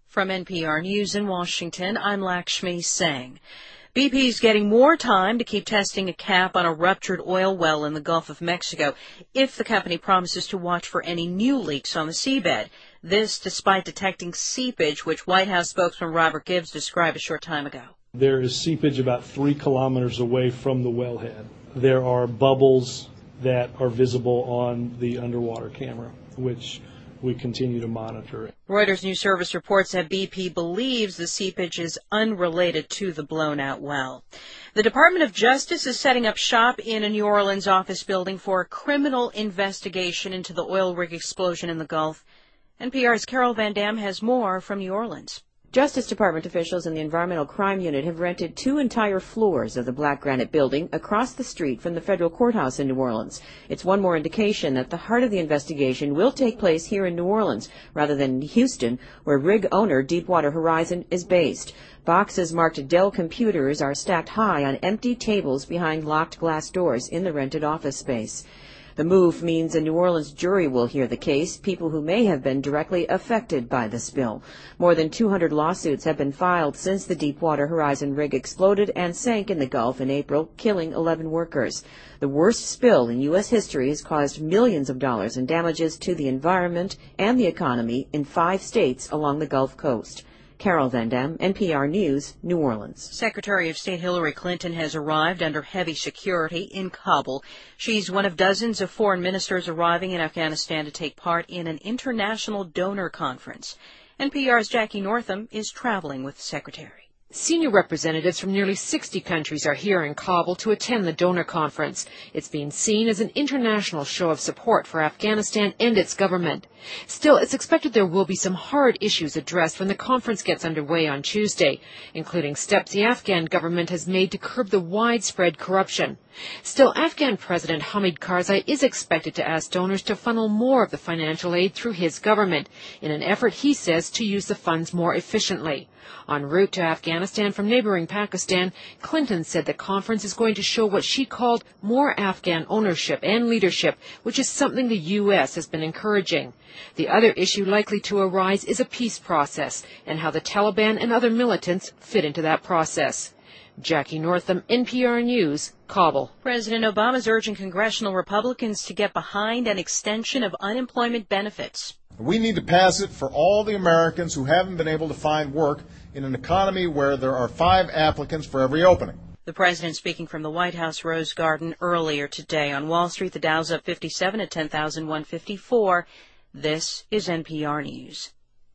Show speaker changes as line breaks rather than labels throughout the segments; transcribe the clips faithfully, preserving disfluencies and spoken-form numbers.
From N P R News in Washington, I'm Lakshmi Singh. B P's getting more time to keep testing a cap on a ruptured oil well in the Gulf of Mexico if the company promises to watch for any new leaks on the seabed. This despite detecting seepage, which White House spokesman Robert Gibbs described a short time ago.
There is seepage about three kilometers away from the wellhead. There are bubbles that are visible on the underwater camera, which we continue to monitor.
Reuters News Service reports that B P believes the seepage is unrelated to the blown-out well. The Department of Justice is setting up shop in a New Orleans office building for a criminal investigation into the oil rig explosion in the Gulf. N P R's Carol Van Dam has more from New Orleans.
Justice Department officials in the Environmental Crime Unit have rented two entire floors of the Black Granite Building across the street from the federal courthouse in New Orleans. It's one more indication that the heart of the investigation will take place here in New Orleans rather than in Houston, where rig owner Deepwater Horizon is based. Boxes marked Dell computers are stacked high on empty tables behind locked glass doors in the rented office space. The move means a New Orleans jury will hear the case, people who may have been directly affected by the spill. More than two hundred lawsuits have been filed since the Deepwater Horizon rig exploded and sank in the Gulf in April, killing eleven workers. The worst spill in U S history has caused millions of dollars in damages to the environment and the economy in five states along the Gulf Coast. Carol Van Dam, N P R News, New Orleans.
Secretary of State Hillary Clinton has arrived under heavy security in Kabul. She's one of dozens of foreign ministers arriving in Afghanistan to take part in an international donor conference. N P R's Jackie Northam is traveling with the secretary.
Senior representatives from nearly sixty countries are here in Kabul to attend the donor conference. It's being seen as an international show of support for Afghanistan and its government. Still, it's expected there will be some hard issues addressed when the conference gets underway on Tuesday, including steps the Afghan government has made to curb the widespread corruption. Still, Afghan President Hamid Karzai is expected to ask donors to funnel more of the financial aid through his government in an effort, he says, to use the funds more efficiently. En route to Afghanistan from neighboring Pakistan, Clinton said the conference is going to show what she called more Afghan ownership and leadership, which is something the U S has been encouraging. The other issue likely to arise is a peace process and how the Taliban and other militants fit into that process. Jackie Northam, N P R News, Kabul.
President Obama is urging congressional Republicans to get behind an extension of unemployment benefits.
We need to pass it for all the Americans who haven't been able to find work in an economy where there are five applicants for every opening.
The president speaking from the White House Rose Garden earlier today. On Wall Street, the Dow's up fifty-seven at ten thousand one hundred fifty-four. This is N P R News.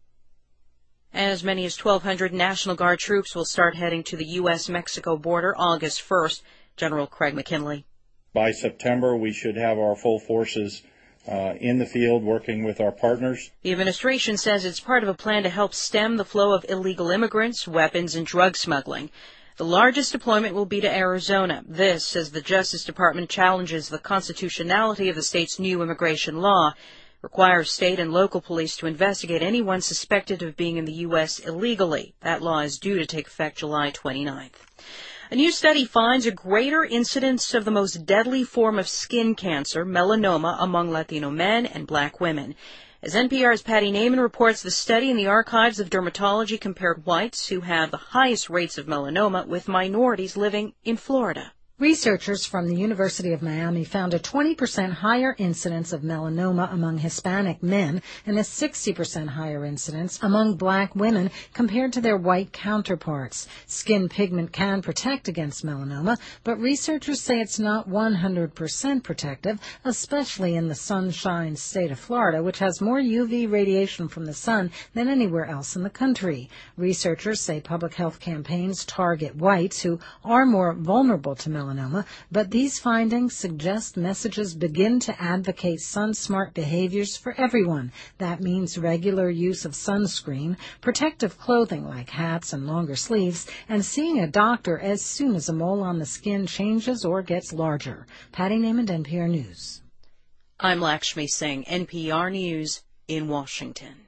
As many as twelve hundred National Guard troops will start heading to the U S Mexico border August first. General Craig McKinley.
By September, we should have our full forces uh, in the field working with our partners.
The administration says it's part of a plan to help stem the flow of illegal immigrants, weapons, and drug smuggling. The largest deployment will be to Arizona. This, as the Justice Department challenges the constitutionality of the state's new immigration law, requires state and local police to investigate anyone suspected of being in the U S illegally. That law is due to take effect July twenty-ninth. A new study finds a greater incidence of the most deadly form of skin cancer, melanoma, among Latino men and black women. As N P R's Patty Naiman reports, the study in the archives of dermatology compared whites who have the highest rates of melanoma with minorities living in Florida.
Researchers from the University of Miami found a twenty percent higher incidence of melanoma among Hispanic men and a sixty percent higher incidence among black women compared to their white counterparts. Skin pigment can protect against melanoma, but researchers say it's not one hundred percent protective, especially in the sunshine state of Florida, which has more U V radiation from the sun than anywhere else in the country. Researchers say public health campaigns target whites who are more vulnerable to melanoma. Melanoma, but these findings suggest messages begin to advocate sun-smart behaviors for everyone. That means regular use of sunscreen, protective clothing like hats and longer sleeves, and seeing a doctor as soon as a mole on the skin changes or gets larger. Patty Naiman, N P R News.
I'm Lakshmi Singh, N P R News in Washington.